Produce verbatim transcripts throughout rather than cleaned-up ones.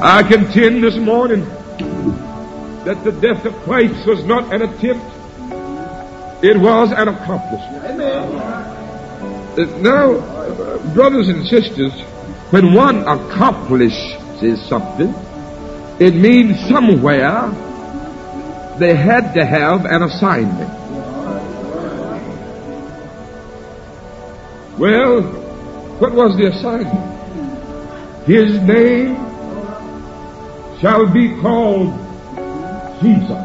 I contend this morning that the death of Christ was not an attempt. It was an accomplishment. Amen. Now, uh, brothers and sisters, when one accomplishes something, it means somewhere they had to have an assignment. Well, what was the assignment? His name shall be called Jesus.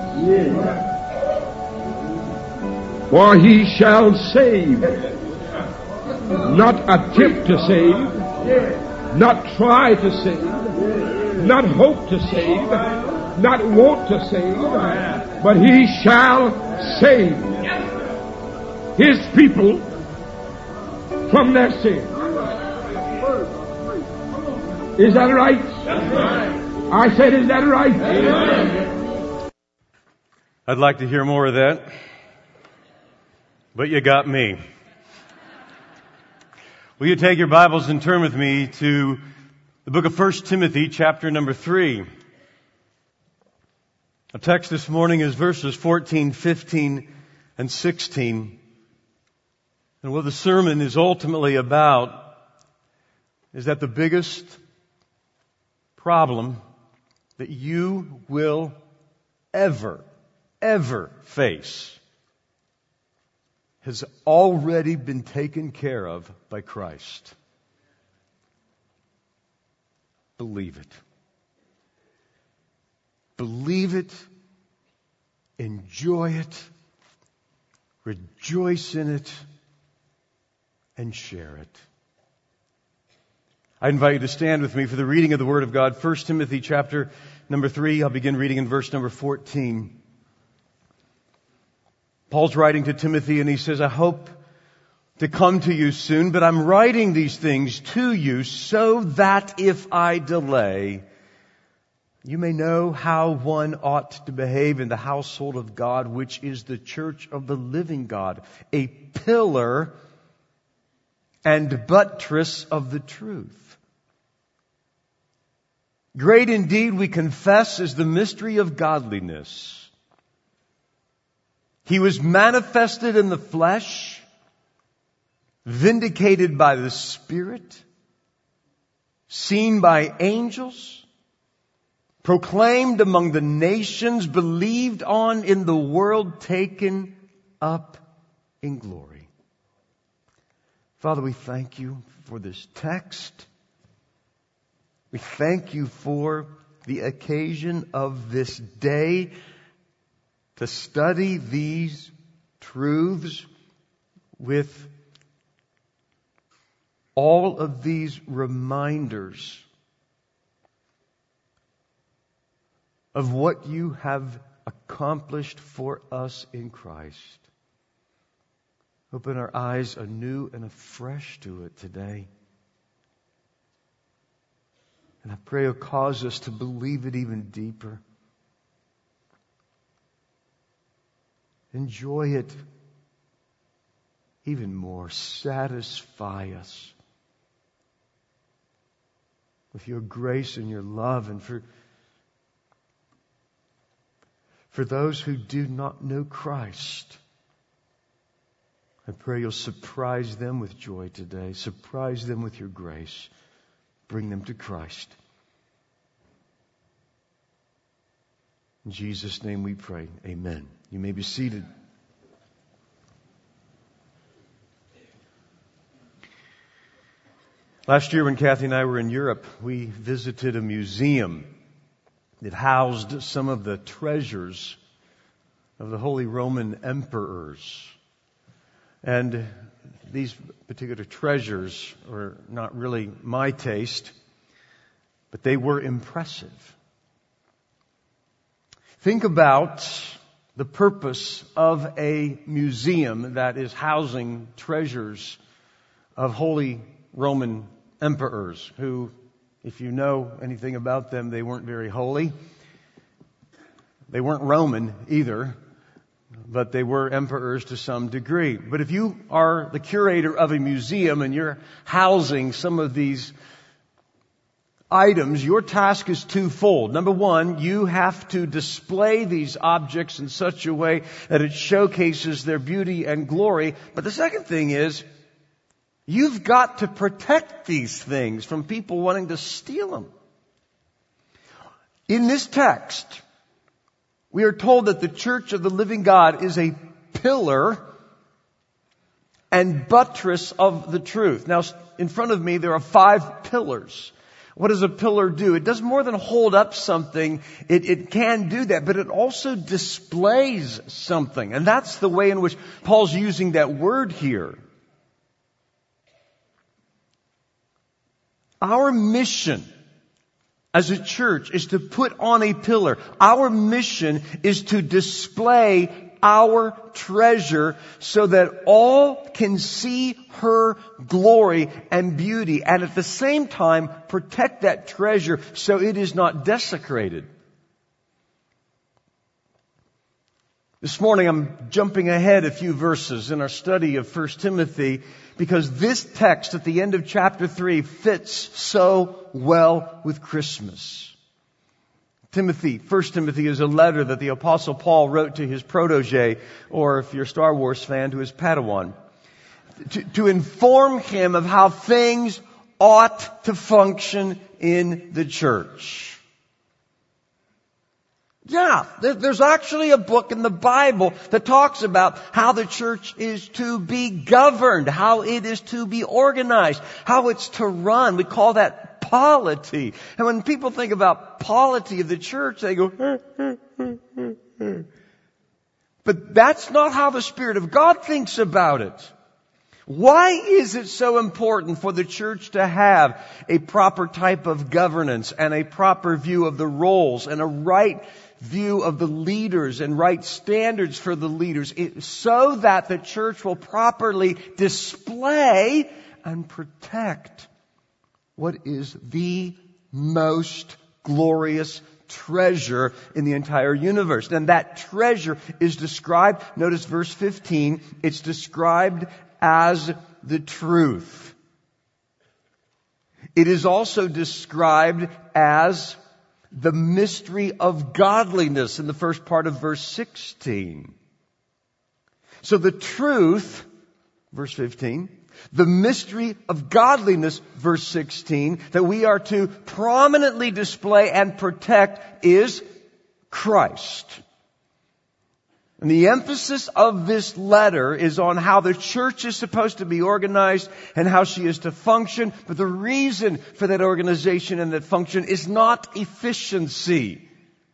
For he shall save, not attempt to save, not try to save, not hope to save, not want to save, but he shall save his people from their sin. Is that right? I said, is that right? I'd like to hear more of that, but you got me. Will you take your Bibles and turn with me to the book of First Timothy, chapter number three. Our text this morning is verses fourteen, fifteen, and sixteen. And what the sermon is ultimately about is that the biggest problem that you will ever, ever face has already been taken care of by Christ. Believe it. Believe it. Enjoy it. Rejoice in it. And share it. I invite you to stand with me for the reading of the Word of God. First Timothy chapter number three. I'll begin reading in verse number fourteen. Paul's writing to Timothy and he says, I hope to come to you soon, but I'm writing these things to you so that if I delay, you may know how one ought to behave in the household of God, which is the church of the living God, a pillar and buttress of the truth. Great indeed, we confess, is the mystery of godliness. He was manifested in the flesh, vindicated by the Spirit, seen by angels, proclaimed among the nations, believed on in the world, taken up in glory. Father, we thank you for this text. We thank you for the occasion of this day to study these truths with all of these reminders of what you have accomplished for us in Christ. Open our eyes anew and afresh to it today. And I pray you'll cause us to believe it even deeper. Enjoy it even more. Satisfy us with your grace and your love. And for, for those who do not know Christ, I pray you'll surprise them with joy today. Surprise them with your grace. Bring them to Christ. In Jesus' name we pray. Amen. You may be seated. Last year when Kathy and I were in Europe, we visited a museum that housed some of the treasures of the Holy Roman emperors. And these particular treasures are not really my taste, but they were impressive. Think about the purpose of a museum that is housing treasures of Holy Roman emperors who, if you know anything about them, they weren't very holy. They weren't Roman either, but they were emperors to some degree. But if you are the curator of a museum and you're housing some of these items, your task is twofold. Number one, you have to display these objects in such a way that it showcases their beauty and glory. But the second thing is, you've got to protect these things from people wanting to steal them. In this text, we are told that the Church of the Living God is a pillar and buttress of the truth. Now, in front of me, there are five pillars. What does a pillar do? It does more than hold up something. It, it can do that, but it also displays something. And that's the way in which Paul's using that word here. Our mission as a church is to put on a pillar. Our mission is to display our treasure so that all can see her glory and beauty, and at the same time protect that treasure so it is not desecrated. This morning I'm jumping ahead a few verses in our study of First Timothy because this text at the end of chapter three fits so well with Christmas. Timothy, First Timothy is a letter that the Apostle Paul wrote to his protege, or if you're a Star Wars fan, to his Padawan, to, to inform him of how things ought to function in the church. Yeah, there's actually a book in the Bible that talks about how the church is to be governed, how it is to be organized, how it's to run. We call that polity. And when people think about polity of the church, they go, eh, eh, eh, eh, eh. But that's not how the Spirit of God thinks about it. Why is it so important for the church to have a proper type of governance and a proper view of the roles and a right view of the leaders and right standards for the leaders, it, so that the church will properly display and protect what is the most glorious treasure in the entire universe. And that treasure is described, notice verse fifteen, it's described as the truth. It is also described as the mystery of godliness in the first part of verse sixteen. So the truth, verse fifteen, the mystery of godliness, verse sixteen, that we are to prominently display and protect is Christ. And the emphasis of this letter is on how the church is supposed to be organized and how she is to function. But the reason for that organization and that function is not efficiency.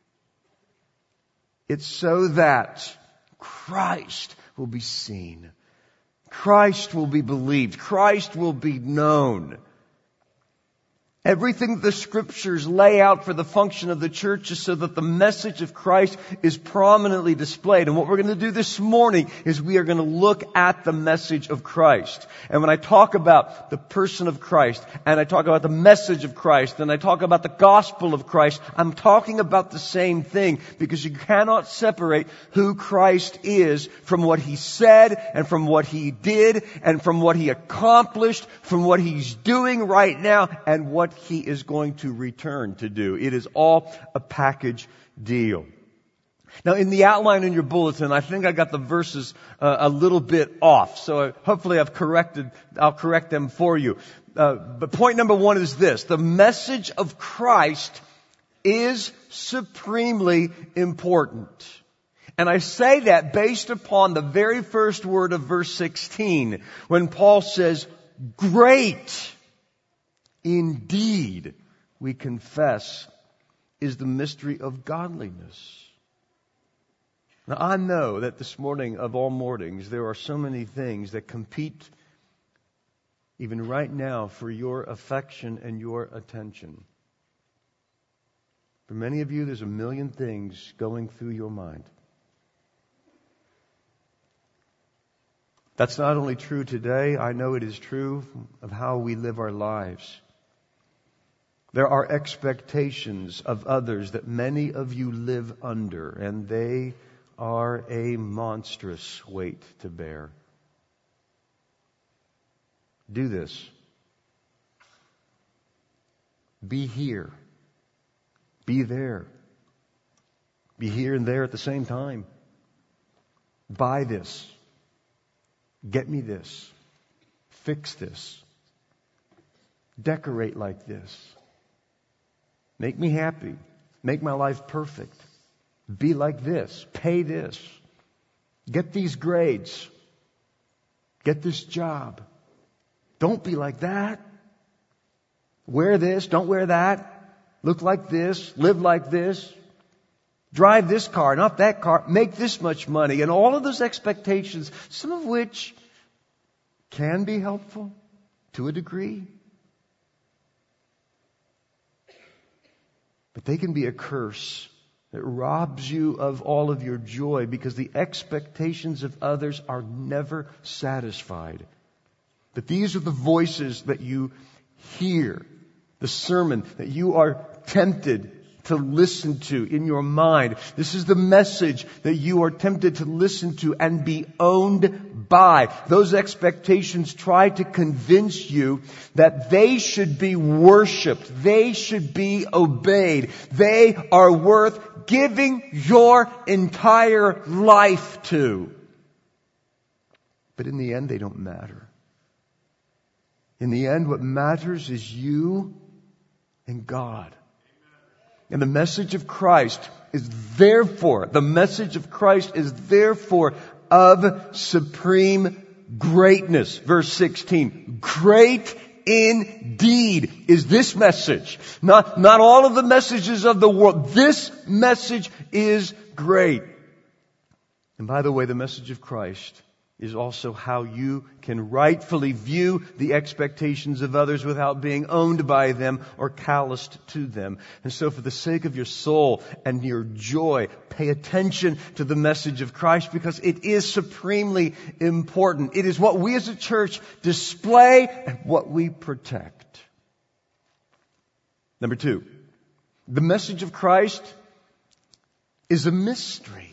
It's so that Christ will be seen. Christ will be believed. Christ will be known. Everything the Scriptures lay out for the function of the church is so that the message of Christ is prominently displayed. And what we're going to do this morning is we are going to look at the message of Christ. And when I talk about the person of Christ, and I talk about the message of Christ, and I talk about the gospel of Christ, I'm talking about the same thing, because you cannot separate who Christ is from what He said, and from what He did, and from what He accomplished, from what He's doing right now, and what He is going to return to do. It is all a package deal. Now, in the outline in your bulletin, I think I got the verses uh, a little bit off. So hopefully I've corrected, I'll correct them for you. Uh, but point number one is this. The message of Christ is supremely important. And I say that based upon the very first word of verse sixteen, when Paul says, great indeed, we confess, is the mystery of godliness. Now, I know that this morning of all mornings, there are so many things that compete, even right now, for your affection and your attention. For many of you, there's a million things going through your mind. That's not only true today, I know it is true of how we live our lives. There are expectations of others that many of you live under, and they are a monstrous weight to bear. Do this. Be here. Be there. Be here and there at the same time. Buy this. Get me this. Fix this. Decorate like this. Make me happy. Make my life perfect. Be like this. Pay this. Get these grades. Get this job. Don't be like that. Wear this. Don't wear that. Look like this. Live like this. Drive this car, not that car. Make this much money. And all of those expectations, some of which can be helpful to a degree. But they can be a curse that robs you of all of your joy because the expectations of others are never satisfied. But these are the voices that you hear, the sermon that you are tempted to listen to in your mind. This is the message that you are tempted to listen to and be owned by. Those expectations try to convince you that they should be worshipped. They should be obeyed. They are worth giving your entire life to. But in the end, they don't matter. In the end, what matters is you and God. And the message of Christ is therefore, the message of Christ is therefore of supreme greatness. Verse sixteen. Great indeed is this message. Not, not all of the messages of the world. This message is great. And by the way, the message of Christ is also how you can rightfully view the expectations of others without being owned by them or calloused to them. And so for the sake of your soul and your joy, pay attention to the message of Christ because it is supremely important. It is what we as a church display and what we protect. Number two, the message of Christ is a mystery.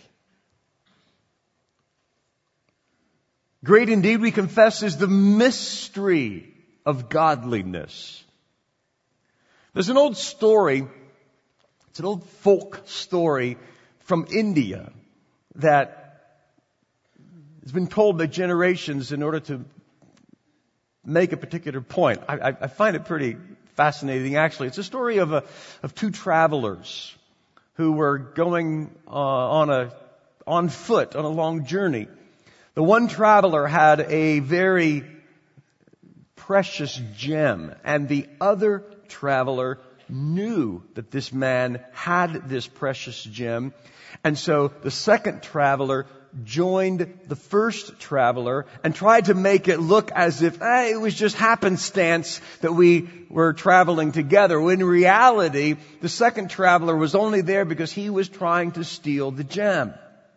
Great indeed, we confess, is the mystery of godliness. There's an old story, it's an old folk story from India that has been told by generations in order to make a particular point. I, I, I find it pretty fascinating, actually. It's a story of a, of two travelers who were going uh, on a on foot on a long journey. The one traveler had a very precious gem, and the other traveler knew that this man had this precious gem. And so the second traveler joined the first traveler and tried to make it look as if eh, it was just happenstance that we were traveling together. When in reality, the second traveler was only there because he was trying to steal the gem.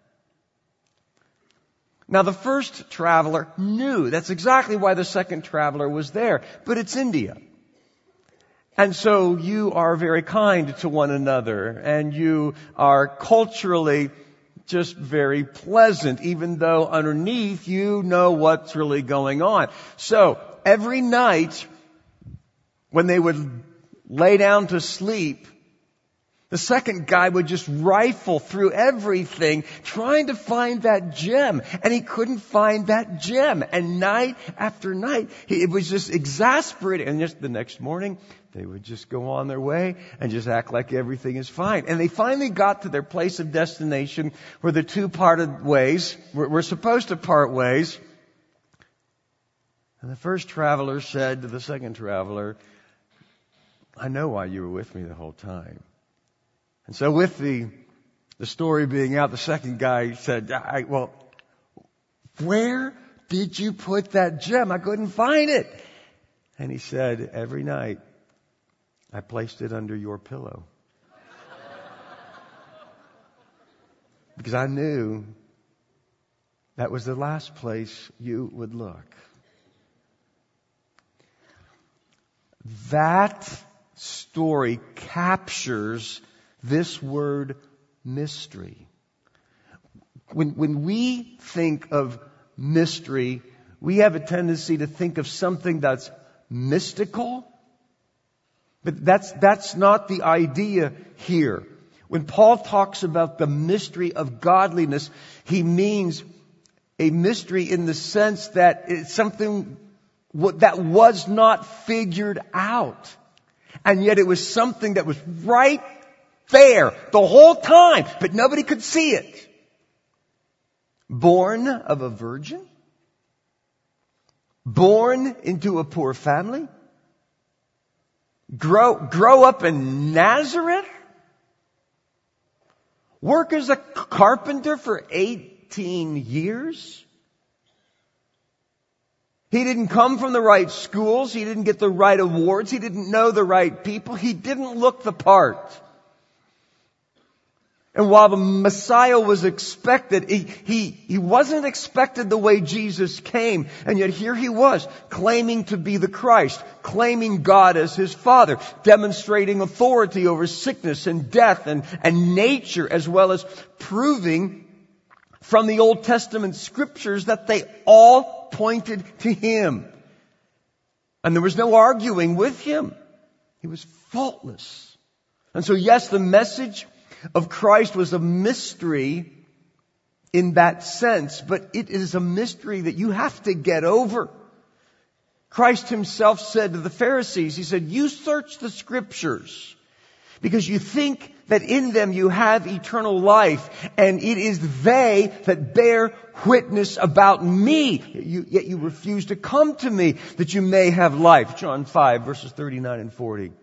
Now, the first traveler knew. That's exactly why the second traveler was there. But it's India. And so you are very kind to one another. And you are culturally just very pleasant, even though underneath you know what's really going on. So every night when they would lay down to sleep, the second guy would just rifle through everything trying to find that gem. And he couldn't find that gem. And night after night, he, it was just exasperating. And just the next morning, they would just go on their way and just act like everything is fine. And they finally got to their place of destination where the two parted ways, were, were supposed to part ways. And the first traveler said to the second traveler, I know why you were with me the whole time. And so with the the story being out, the second guy said, I, well, where did you put that gem? I couldn't find it. And he said, every night I placed it under your pillow. Because I knew that was the last place you would look. That story captures this word mystery. When, when we think of mystery, we have a tendency to think of something that's mystical, But that's, that's not the idea here. When Paul talks about the mystery of godliness, he means a mystery in the sense that it's something that was not figured out. And yet it was something that was right there the whole time, but nobody could see it. Born of a virgin? Born into a poor family? Grow, grow up in Nazareth? Work as a carpenter for eighteen years? He didn't come from the right schools. He didn't get the right awards. He didn't know the right people. He didn't look the part. And while the Messiah was expected, he, he, he wasn't expected the way Jesus came. And yet here he was, claiming to be the Christ, claiming God as his Father, demonstrating authority over sickness and death and, and nature, as well as proving from the Old Testament scriptures that they all pointed to him. And there was no arguing with him. He was faultless. And so yes, the message of Christ was a mystery in that sense, but it is a mystery that you have to get over. Christ himself said to the Pharisees, he said, you search the scriptures because you think that in them you have eternal life, and it is they that bear witness about me. You, yet you refuse to come to me that you may have life. John five, verses thirty-nine and forty.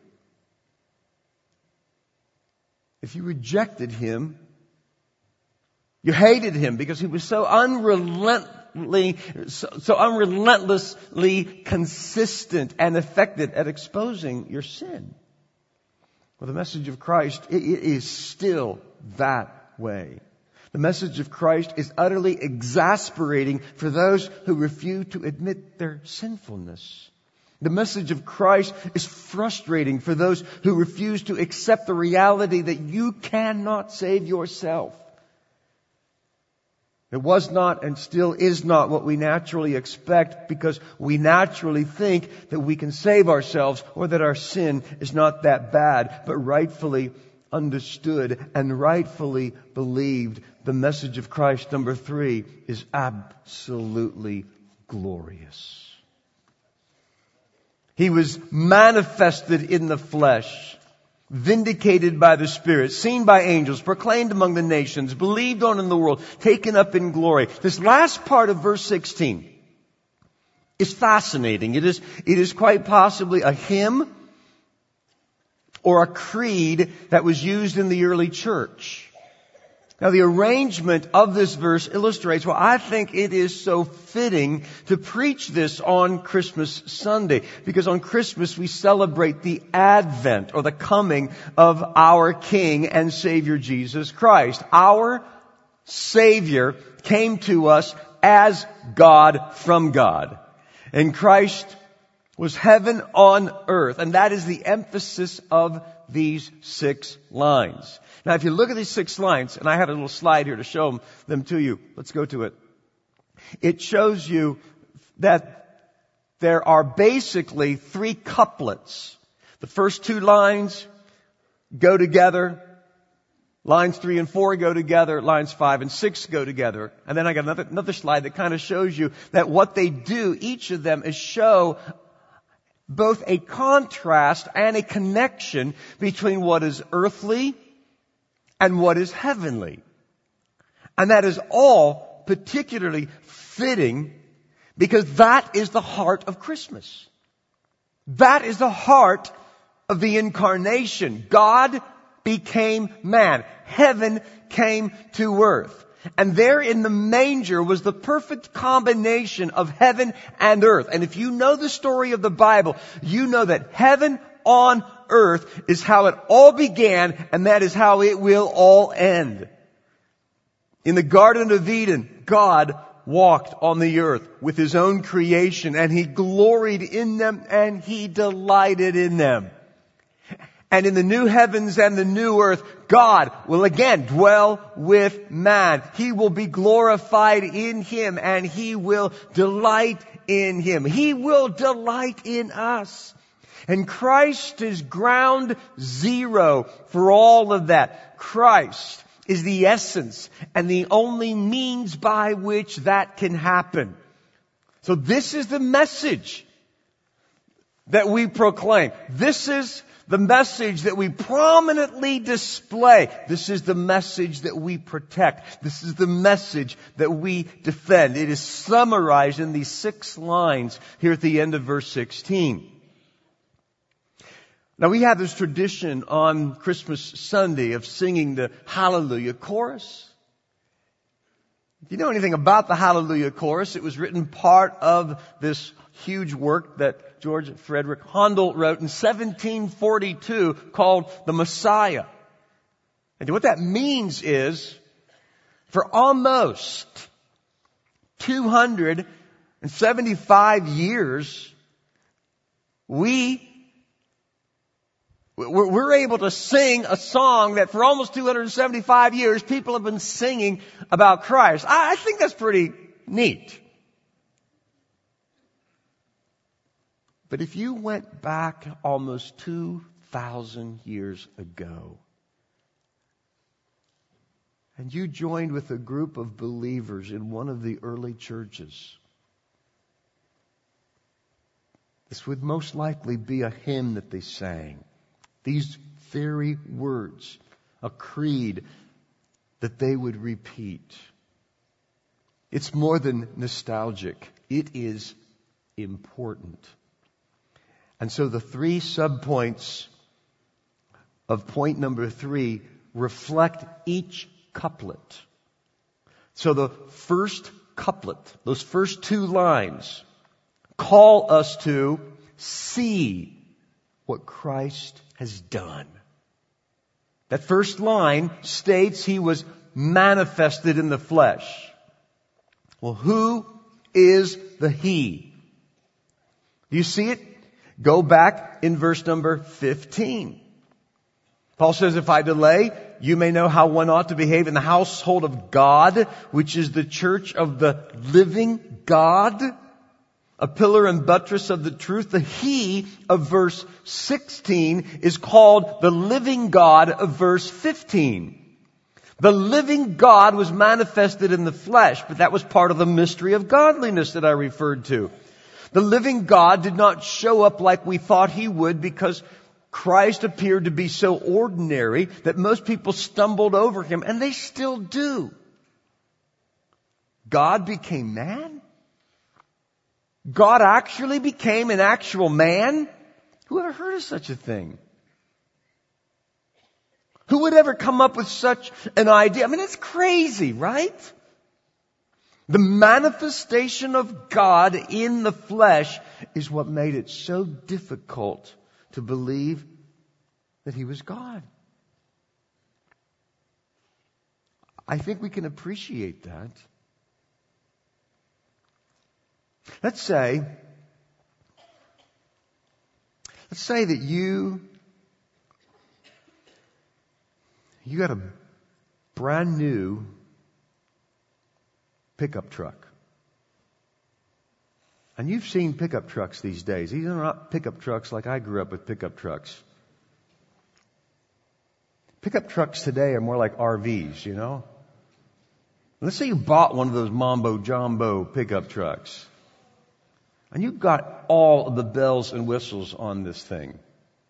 If you rejected him, you hated him because he was so unrelentlessly, so, so unrelentlessly consistent and effective at exposing your sin. Well, the message of Christ, it, it is still that way. The message of Christ is utterly exasperating for those who refuse to admit their sinfulness. The message of Christ is frustrating for those who refuse to accept the reality that you cannot save yourself. It was not and still is not what we naturally expect, because we naturally think that we can save ourselves or that our sin is not that bad. But rightfully understood and rightfully believed, the message of Christ, number three, is absolutely glorious. He was manifested in the flesh, vindicated by the Spirit, seen by angels, proclaimed among the nations, believed on in the world, taken up in glory. This last part of verse sixteen is fascinating. It is, it is quite possibly a hymn or a creed that was used in the early church. Now, the arrangement of this verse illustrates why I think it is so fitting to preach this on Christmas Sunday. Because on Christmas we celebrate the advent or the coming of our King and Savior Jesus Christ. Our Savior came to us as God from God. And Christ was heaven on earth. And that is the emphasis of these six lines. Now, if you look at these six lines, and I have a little slide here to show them to you. Let's go to it. It shows you that there are basically three couplets. The first two lines go together. Lines three and four go together. Lines five and six go together. And then I got another, another slide that kind of shows you that what they do, each of them, is show both a contrast and a connection between what is earthly and what is heavenly. And that is all particularly fitting because that is the heart of Christmas. That is the heart of the incarnation. God became man. Heaven came to earth. And there in the manger was the perfect combination of heaven and earth. And if you know the story of the Bible, you know that heaven on earth is how it all began, and that is how it will all end. In the Garden of Eden, God walked on the earth with His own creation, and He gloried in them, and He delighted in them. And in the new heavens and the new earth, God will again dwell with man. He will be glorified in Him, and He will delight in Him. He will delight in us. And Christ is ground zero for all of that. Christ is the essence and the only means by which that can happen. So this is the message that we proclaim. This is the message that we prominently display. This is the message that we protect. This is the message that we defend. It is summarized in these six lines here at the end of verse sixteen. Now we have this tradition on Christmas Sunday of singing the Hallelujah Chorus. If you know anything about the Hallelujah Chorus, it was written part of this huge work that George Frederick Handel wrote in seventeen forty-two called The Messiah. And what that means is, for almost two hundred seventy-five years, we, we're able to sing a song that for almost two hundred seventy-five years people have been singing about Christ. I, I think that's pretty neat. But if you went back almost two thousand years ago and you joined with a group of believers in one of the early churches, this would most likely be a hymn that they sang. These very words, a creed that they would repeat. It's more than nostalgic. It is important. And so the three subpoints of point number three reflect each couplet. So the first couplet, those first two lines, call us to see what Christ has done. That first line states he was manifested in the flesh. Well, who is the he? Do you see it? Go back in verse number fifteen. Paul says, if I delay, you may know how one ought to behave in the household of God, which is the church of the living God, a pillar and buttress of the truth. The he of verse sixteen is called the living God of verse fifteen. The living God was manifested in the flesh, but that was part of the mystery of godliness that I referred to. The living God did not show up like we thought he would because Christ appeared to be so ordinary that most people stumbled over him, and they still do. God became man? God actually became an actual man? Who ever heard of such a thing? Who would ever come up with such an idea? I mean, it's crazy, right? The manifestation of God in the flesh is what made it so difficult to believe that he was God. I think we can appreciate that. Let's say, let's say that you, you got a brand new pickup truck. And you've seen pickup trucks these days. These are not pickup trucks like I grew up with pickup trucks. Pickup trucks today are more like R Vs, you know. Let's say you bought one of those Mambo Jumbo pickup trucks. And you've got all of the bells and whistles on this thing.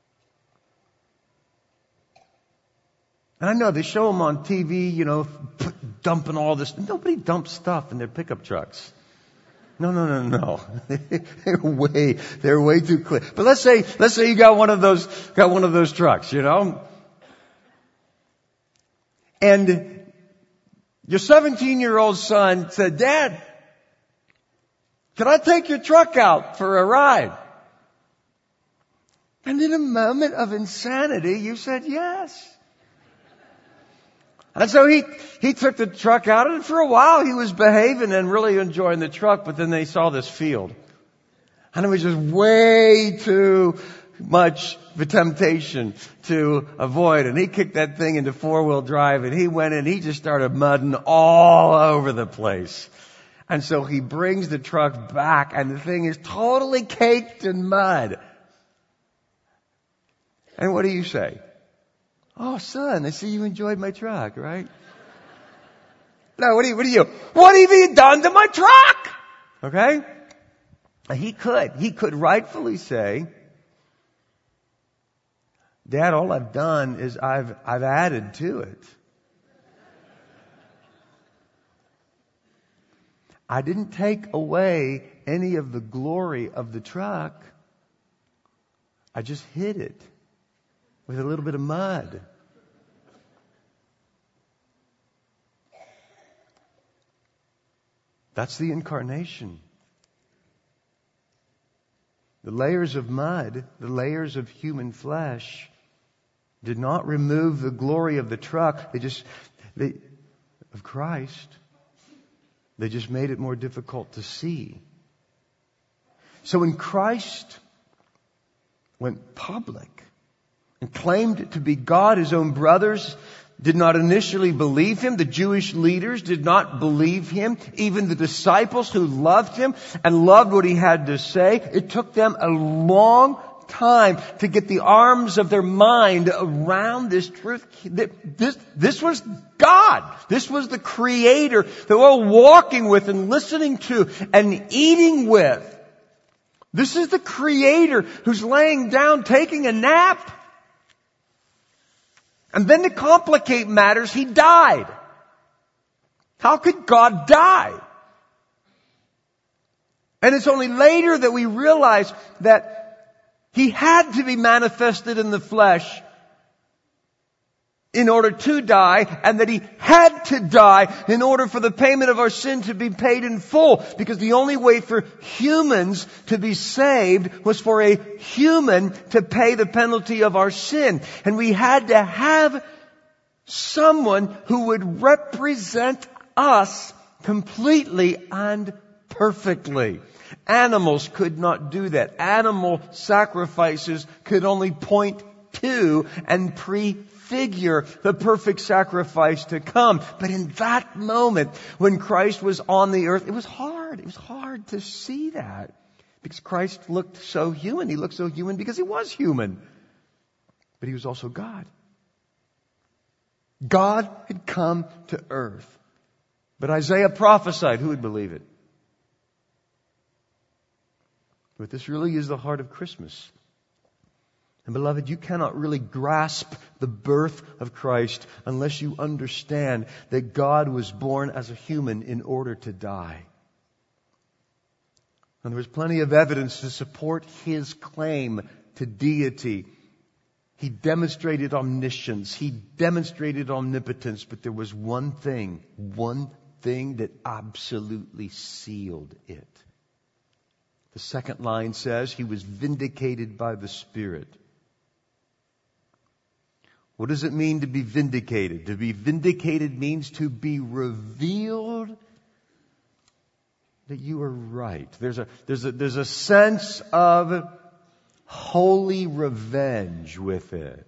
And I know they show them on T V, you know, dumping all this. Nobody dumps stuff in their pickup trucks. No, no, no, no. they're way, they're way too clear. But let's say, let's say you got one of those, got one of those trucks, you know. And your seventeen-year-old son said, Dad, can I take your truck out for a ride? And in a moment of insanity, you said yes. And so he, he took the truck out, and for a while he was behaving and really enjoying the truck, but then they saw this field. And it was just way too much of a temptation to avoid. And he kicked that thing into four-wheel drive, and he went in, he just started mudding all over the place. And so he brings the truck back, and the thing is totally caked in mud. And what do you say? Oh, son, I see you enjoyed my truck, right? No, what do you, what do you, what have you done to my truck? Okay? He could, he could rightfully say, Dad, all I've done is I've, I've added to it. I didn't take away any of the glory of the truck. I just hid it with a little bit of mud. That's the incarnation. The layers of mud, the layers of human flesh, did not remove the glory of the truck. They just, they, of Christ. They just made it more difficult to see. So when Christ went public and claimed to be God, His own brothers did not initially believe Him. The Jewish leaders did not believe Him. Even the disciples who loved Him and loved what He had to say, it took them a long time to get the arms of their mind around this truth. This, this was God. This was the Creator that they were walking with and listening to and eating with. This is the Creator who's laying down, taking a nap. And then to complicate matters, He died. How could God die? And it's only later that we realize that He had to be manifested in the flesh in order to die, and that He had to die in order for the payment of our sin to be paid in full. Because the only way for humans to be saved was for a human to pay the penalty of our sin. And we had to have someone who would represent us completely and perfectly. Animals could not do that. Animal sacrifices could only point to and prefigure the perfect sacrifice to come. But in that moment, when Christ was on the earth, it was hard. It was hard to see that. Because Christ looked so human. He looked so human because He was human. But He was also God. God had come to earth. But Isaiah prophesied. Who would believe it? But this really is the heart of Christmas. And beloved, you cannot really grasp the birth of Christ unless you understand that God was born as a human in order to die. And there was plenty of evidence to support His claim to deity. He demonstrated omniscience. He demonstrated omnipotence. But there was one thing, one thing that absolutely sealed it. The second line says He was vindicated by the Spirit. What does it mean to be vindicated? To be vindicated means to be revealed that you are right. There's a, there's a, there's a sense of holy revenge with it.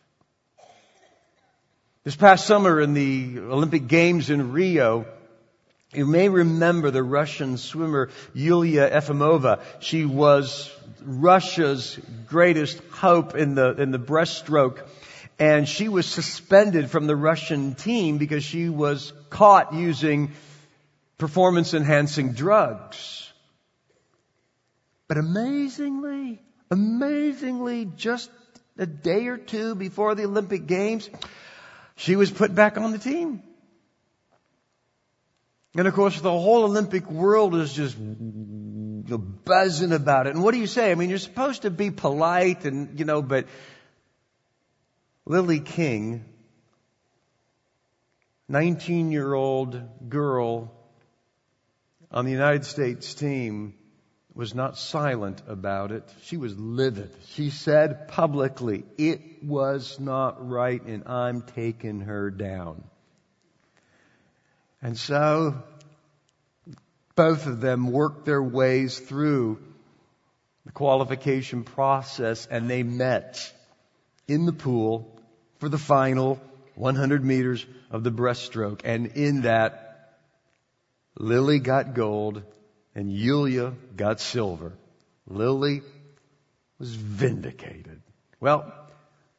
This past summer in the Olympic Games in Rio, you may remember the Russian swimmer Yulia Efimova. She was Russia's greatest hope in the, in the breaststroke. And she was suspended from the Russian team because she was caught using performance-enhancing drugs. But amazingly, amazingly, just a day or two before the Olympic Games, she was put back on the team. And of course, the whole Olympic world is just buzzing about it. And what do you say? I mean, you're supposed to be polite and, you know, but Lily King, nineteen-year-old girl on the United States team, was not silent about it. She was livid. She said publicly, it was not right and I'm taking her down. And so both of them worked their ways through the qualification process and they met in the pool for the final one hundred meters of the breaststroke. And in that, Lily got gold and Yulia got silver. Lily was vindicated. Well,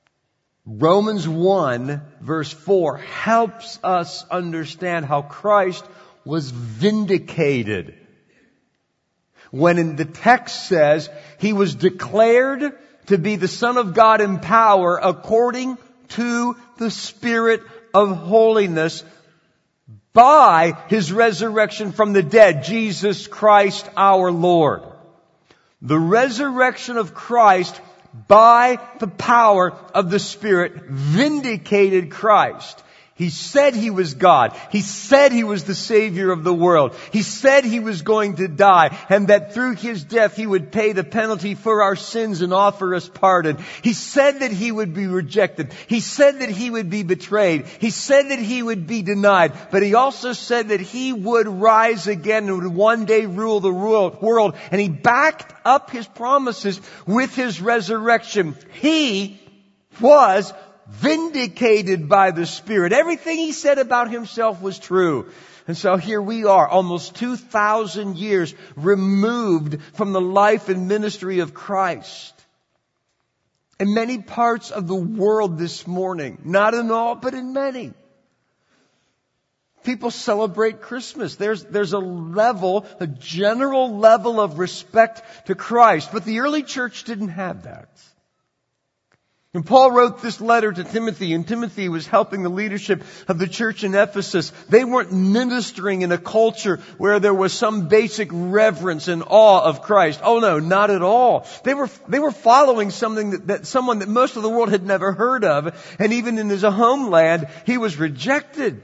Romans one verse four helps us understand how Christ was vindicated. When in the text says he was declared to be the Son of God in power according to the Spirit of holiness by his resurrection from the dead, Jesus Christ our Lord. The resurrection of Christ by the power of the Spirit vindicated Christ. He said he was God. He said he was the Savior of the world. He said he was going to die and that through his death he would pay the penalty for our sins and offer us pardon. He said that he would be rejected. He said that he would be betrayed. He said that he would be denied. But he also said that he would rise again and would one day rule the world. And he backed up his promises with his resurrection. He was vindicated by the Spirit. Everything he said about himself was true. And so here we are, almost two thousand years removed from the life and ministry of Christ. In many parts of the world this morning, not in all, but in many, people celebrate Christmas. There's, there's a level, a general level of respect to Christ. But the early church didn't have that. And Paul wrote this letter to Timothy, and Timothy was helping the leadership of the church in Ephesus. They weren't ministering in a culture where there was some basic reverence and awe of Christ. Oh no, not at all. They were, they were following something that, that someone that most of the world had never heard of, and even in his homeland, he was rejected.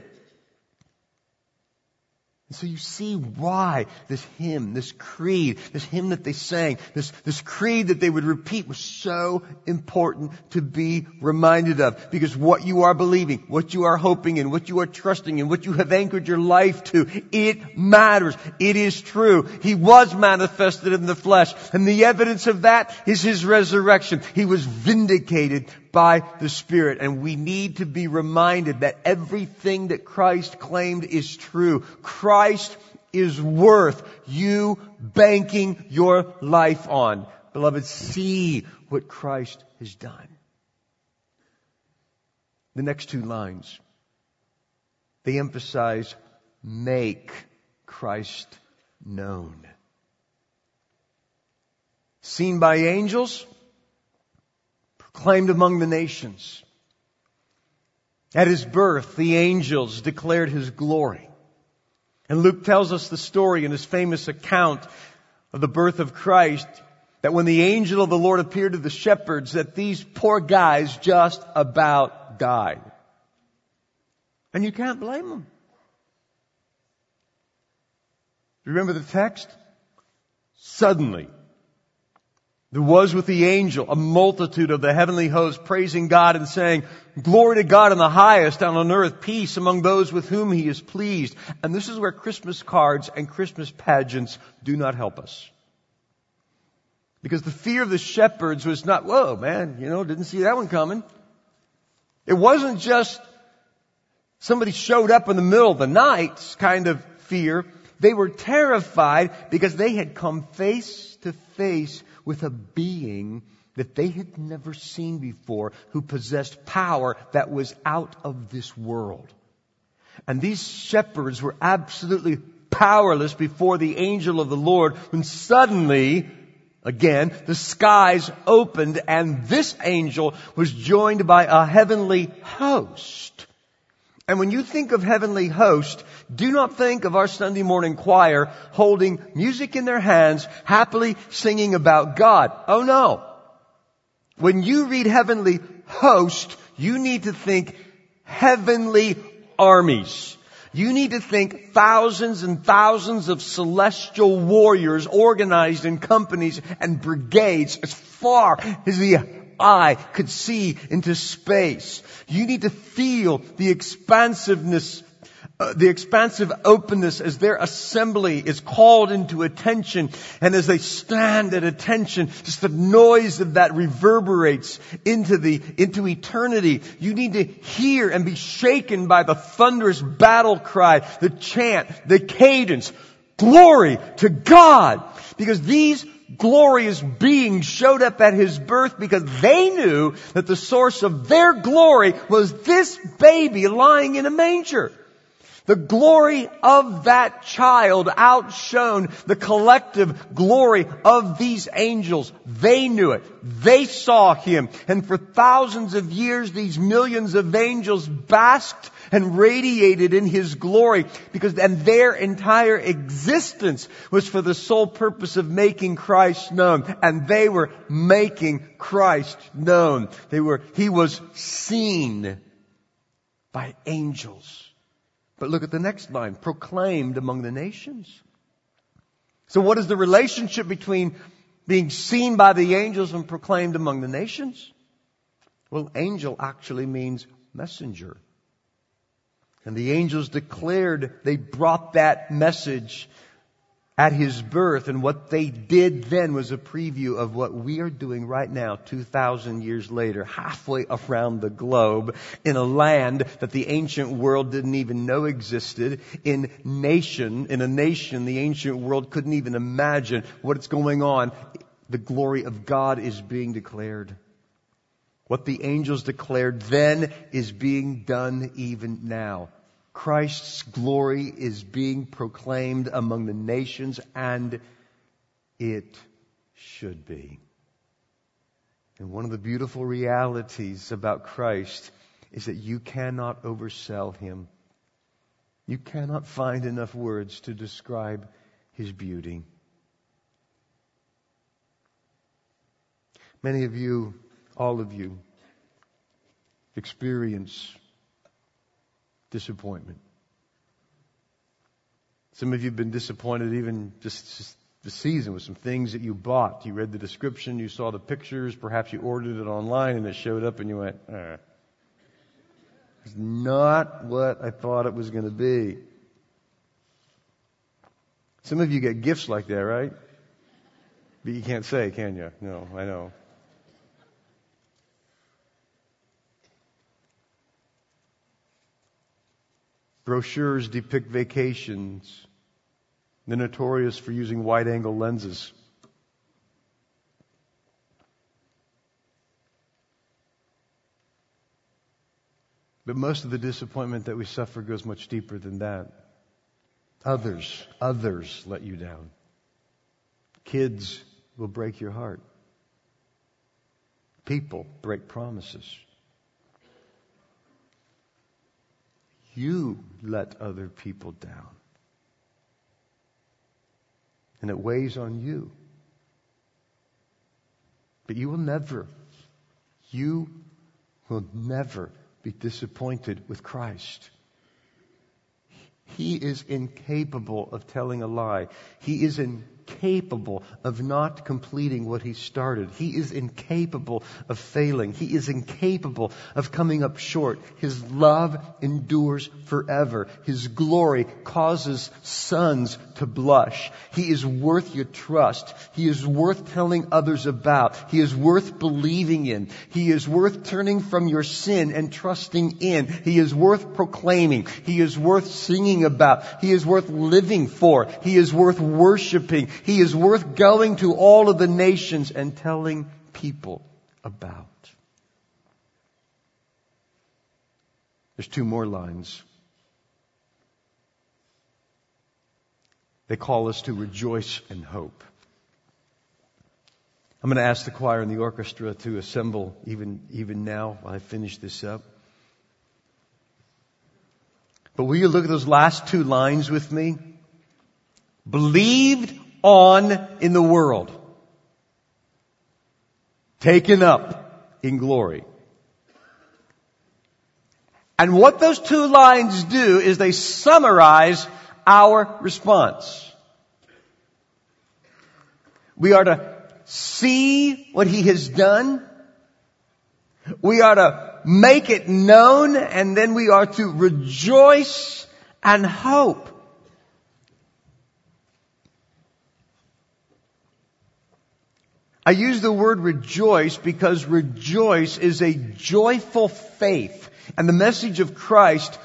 And so you see why this hymn, this creed, this hymn that they sang, this, this creed that they would repeat was so important to be reminded of. Because what you are believing, what you are hoping in, what you are trusting in, what you have anchored your life to, it matters. It is true. He was manifested in the flesh. And the evidence of that is his resurrection. He was vindicated by the Spirit. And we need to be reminded that everything that Christ claimed is true. Christ is worth you banking your life on. Beloved, see what Christ has done. The next two lines, they emphasize, make Christ known. Seen by angels, proclaimed among the nations. At his birth, the angels declared his glory. And Luke tells us the story in his famous account of the birth of Christ, that when the angel of the Lord appeared to the shepherds, that these poor guys just about died. And you can't blame them. Remember the text? Suddenly, there was with the angel a multitude of the heavenly host praising God and saying, "Glory to God in the highest, and on earth peace among those with whom he is pleased." And this is where Christmas cards and Christmas pageants do not help us. Because the fear of the shepherds was not, whoa, man, you know, didn't see that one coming. It wasn't just somebody showed up in the middle of the night kind of fear. They were terrified because they had come face to face with a being that they had never seen before, who possessed power that was out of this world. And these shepherds were absolutely powerless before the angel of the Lord, when suddenly, again, the skies opened and this angel was joined by a heavenly host. And when you think of heavenly host, do not think of our Sunday morning choir holding music in their hands, happily singing about God. Oh no. When you read heavenly host, you need to think heavenly armies. You need to think thousands and thousands of celestial warriors organized in companies and brigades as far as the eye could see into space. You need to feel the expansiveness, uh, the expansive openness as their assembly is called into attention. And as they stand at attention, just the noise of that reverberates into the, into eternity. You need to hear and be shaken by the thunderous battle cry, the chant, the cadence. Glory to God! Because these glorious being showed up at his birth because they knew that the source of their glory was this baby lying in a manger. The glory of that child outshone the collective glory of these angels. They knew it. They saw him. And for thousands of years, these millions of angels basked and radiated in his glory, because and their entire existence was for the sole purpose of making Christ known. And they were making Christ known. They were, he was seen by angels. But look at the next line, proclaimed among the nations. So what is the relationship between being seen by the angels and proclaimed among the nations? Well, angel actually means messenger. And the angels declared, they brought that message at his birth. And what they did then was a preview of what we are doing right now, two thousand years later, halfway around the globe, in a land that the ancient world didn't even know existed, in nation, in a nation the ancient world couldn't even imagine what's going on. The glory of God is being declared. What the angels declared then is being done even now. Christ's glory is being proclaimed among the nations, and it should be. And one of the beautiful realities about Christ is that you cannot oversell him. You cannot find enough words to describe his beauty. Many of you, all of you, experience disappointment. Some of you have been disappointed even just, just this season with some things that you bought. You read the description, you saw the pictures, perhaps you ordered it online and it showed up and you went, eh. It's not what I thought it was going to be. Some of you get gifts like that, right? But you can't say, can you? No, I know. Brochures depict vacations. They're notorious for using wide-angle lenses. But most of the disappointment that we suffer goes much deeper than that. Others, others let you down. Kids will break your heart. People break promises. You let other people down. And it weighs on you. But you will never, you will never be disappointed with Christ. He is incapable of telling a lie. He is incapable of not completing what he started. He is incapable of failing. He is incapable of coming up short. His love endures forever. His glory causes suns to blush. He is worth your trust. He is worth telling others about. He is worth believing in. He is worth turning from your sin and trusting in. He is worth proclaiming. He is worth singing about. He is worth living for. He is worth worshiping. He is worth going to all of the nations and telling people about. There's two more lines. They call us to rejoice and hope. I'm going to ask the choir and the orchestra to assemble even, even now while I finish this up. But will you look at those last two lines with me? Believed on in the world. Taken up in glory. And what those two lines do is they summarize our response. We are to see what he has done. We are to make it known, and then we are to rejoice and hope. I use the word rejoice because rejoice is a joyful faith. And the message of Christ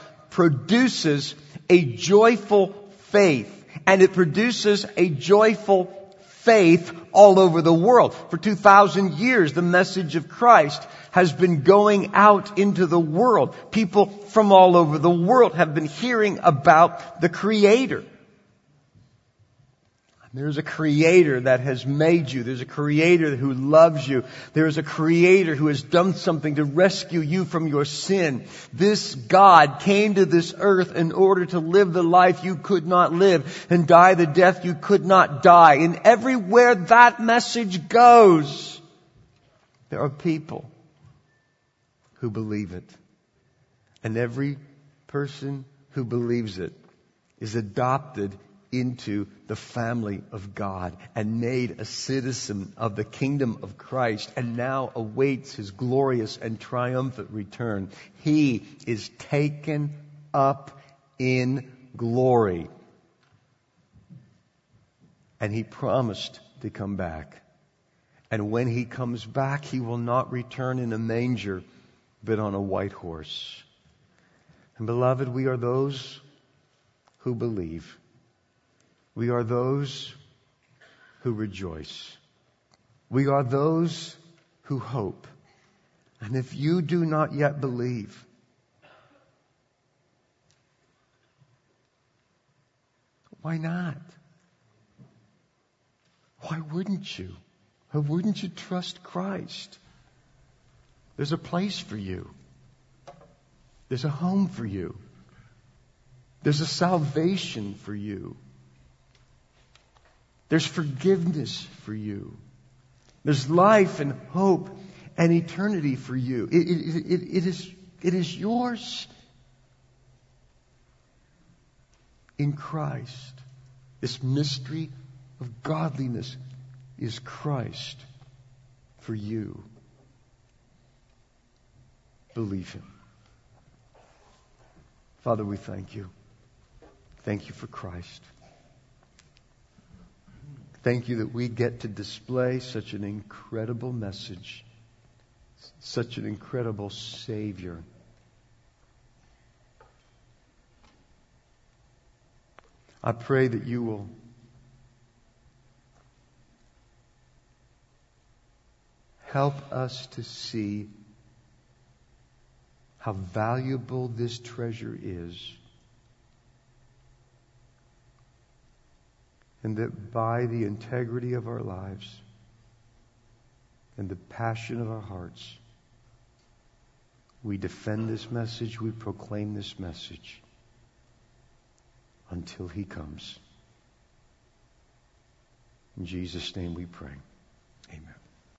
produces a joyful faith. And it produces a joyful faith all over the world. For two thousand years, the message of Christ has been going out into the world. People from all over the world have been hearing about the Creator. There's a Creator that has made you. There's a Creator who loves you. There's a Creator who has done something to rescue you from your sin. This God came to this earth in order to live the life you could not live and die the death you could not die. And everywhere that message goes, there are people who believe it. And every person who believes it is adopted into the family of God and made a citizen of the kingdom of Christ and now awaits His glorious and triumphant return. He is taken up in glory. And He promised to come back. And when He comes back, He will not return in a manger, but on a white horse. And beloved, we are those who believe. We are those who rejoice. We are those who hope. And if you do not yet believe, why not? Why wouldn't you? Why wouldn't you trust Christ? There's a place for you. There's a home for you. There's a salvation for you. There's forgiveness for you. There's life and hope and eternity for you. It, it, it, it, is, it is yours in Christ. This mystery of godliness is Christ for you. Believe Him. Father, we thank You. Thank You for Christ. Thank You that we get to display such an incredible message, such an incredible Savior. I pray that You will help us to see how valuable this treasure is. And that by the integrity of our lives and the passion of our hearts, we defend this message, we proclaim this message until He comes. In Jesus' name we pray. Amen.